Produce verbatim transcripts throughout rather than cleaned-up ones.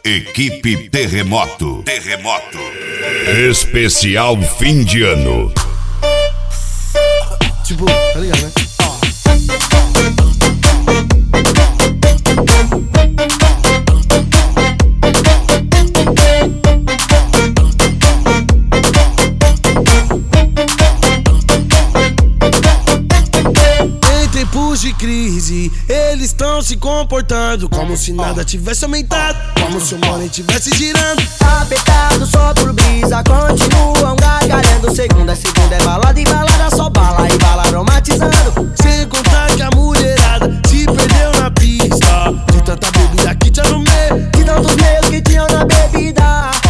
Equipe Terremoto. Terremoto. Especial fim de ano. Tipo, tá ligado, né? De crise, eles estão se comportando como se nada tivesse aumentado, como se o money tivesse girando. Apertado só por brisa, continuam gargalhando. Segunda, segunda é balada e balada, só bala e bala aromatizando. Sem contar que a mulherada se perdeu na pista de tanta bebida que tinha no meio, de tantos meios que tinham na bebida.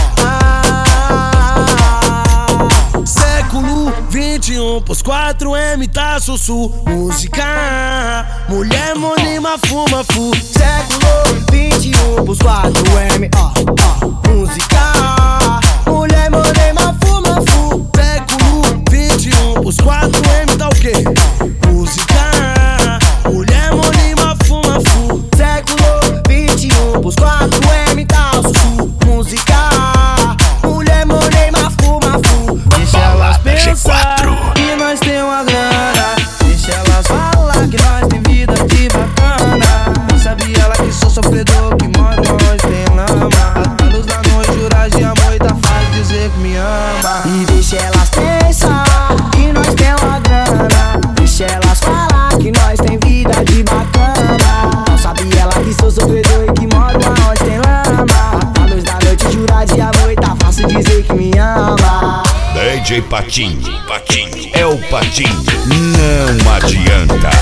Ah, século vinte e um, pós quatro M tá sussu. Música, mulher monima, fuma fu. Século vinte e um, pros quatro M, ó, ó. Música, mulher monima, fuma fu. Século vinte e um, pros quatro M tá o quê? Música, mulher monima, fuma fu. Século vinte e um, pros quatro M tá o sussu. Música, mulher monima, fuma fu. Deixa elas pensar que nós tem uma grana. Deixa elas falar que nós tem vida de bacana. Sabe ela que sou sofredor, que mora longe, tem lama. A luz da noite, jurar de amor e tá fácil dizer que me ama. E deixa elas pensar que nós tem uma grana. Deixa elas falar que nós tem vida de bacana. Não sabe ela que sou sofredor e que moro onde tem lama. A luz da noite, jurar de amor e tá fácil dizer que me ama. D J Patinho, Patinho, é o Patinho, não adianta.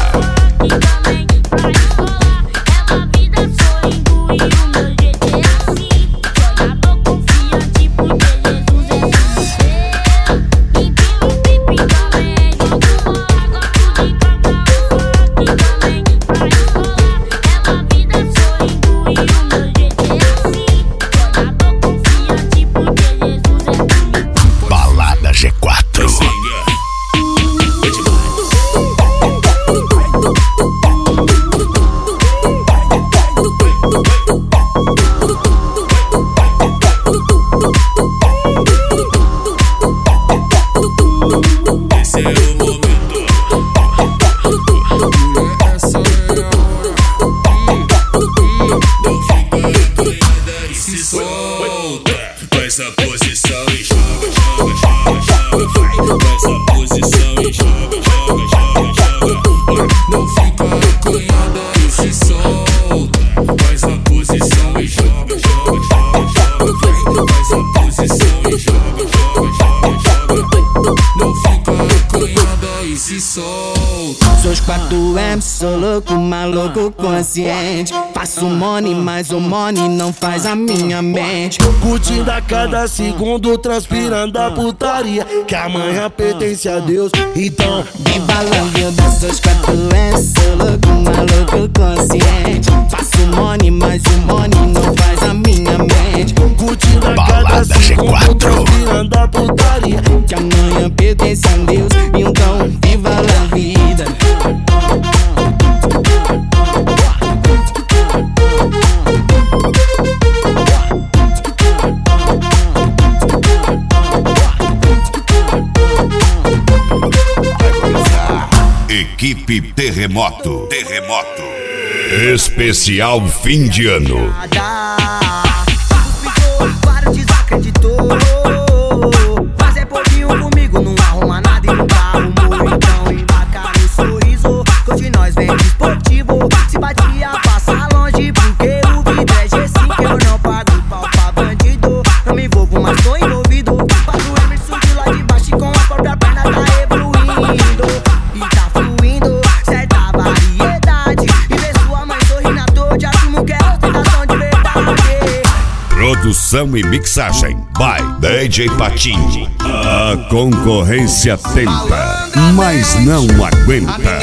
G quatro. Esse é o momento. Essa é a hora. Não fica doida e se solta. Faz a posição e joga, joga, joga, joga. Faz a posição e joga, joga, joga, joga. Não fica acanhada e se solta. Faz a posição e joga, joga, joga, joga. Faz a posição e joga, joga, joga, joga. Não fica acanhada e se solta. Sou os quatro M, sou louco, maluco, consciente. Faço money, mas o money não faz a minha mente. Curtindo a cada segundo, transpirando a putaria, que amanhã pertence a Deus, então viva a vida. Sou os quatro M, sou louco, maluco, consciente. Faço money, mas o money não faz a minha mente. Curtindo a cada segundo, transpirando a putaria, que amanhã pertence a Deus, então viva a vida. Equipe Terremoto. Terremoto. Especial fim de ano. Para desacreditou. Mas é pouquinho comigo, não arruma nada e nunca arrumou. Então embarca no sorriso, que hoje nós vem de esportivo. Se batia, passa longe, porque o vidro é G cinco. Eu não pago pau pra bandido, não me envolvo, mas tô envolvido. Faz o Emerson de lá de baixo e com a própria perna tá evoluindo. E tá fluindo, certa variedade. E ver sua mãe sorrir na toa, já assumo que é ostentação de verdade. Produção e mixagem by D J Patinho. A concorrência tenta, mas não aguenta.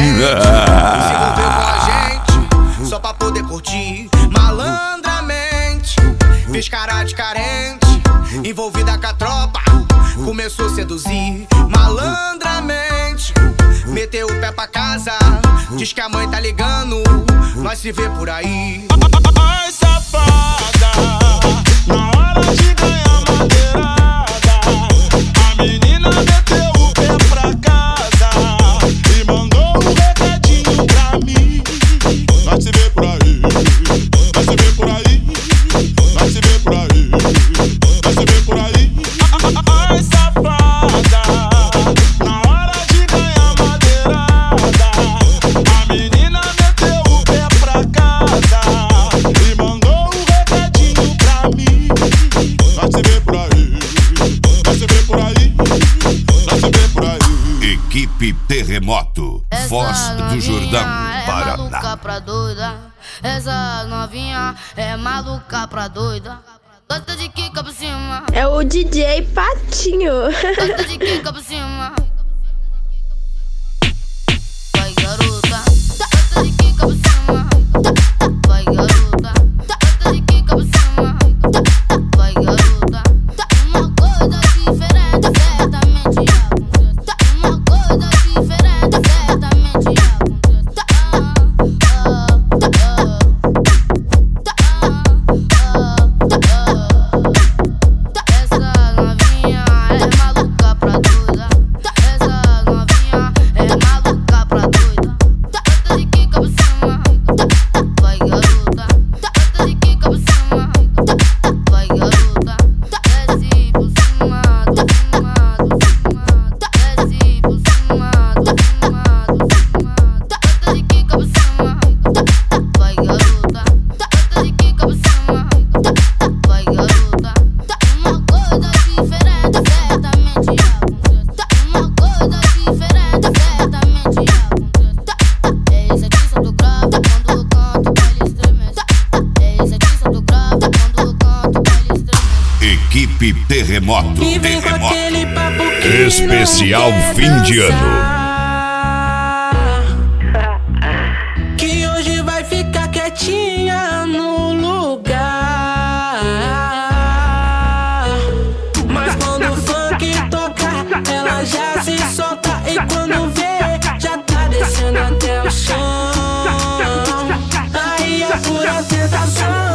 Só pra poder curtir malandramente. Fiz cara de carente, envolvida com a tropa. Começou a seduzir malandramente. Meteu o pé pra casa, diz que a mãe tá ligando. Nós se vê por aí. Ai, safada. Santana. Pra doida, essa novinha é maluca pra doida. Gosta de quica por cima. É o D J Patinho. Gosta de quica por cima. Vai garota, gosta de quica por cima. Vai garota, gosta de quica por cima. Vai garota, uma coisa diferente certamente acontece. Uma coisa diferente certamente acontece. Ah, ah, essa novinha é maluca pra doida. Essa novinha é maluca pra doida. Gosta de quica por cima. Vai garota, gosta de quica por cima. Vai garota, desce por cima, do cima, do cima. Desce por cima, do cima, do cima. Gosta de quica por cima. Vai garota, gosta de quica por cima. Vai garota, uma coisa diferente certamente acontece. Uma coisa diferente certamente acontece. É isso aqui, solta o grave quando eu canto, baile estremece. É isso aqui, solta o grave quando eu canto, baile estremece. Equipe Terremoto. E vem com aquele papo que Especial não quer fim de ano. dançar. Que hoje vai ficar quietinha no lugar. Mas quando o funk tocar, ela já se solta. E quando vê, já tá descendo até o chão. Aí é pura tentação.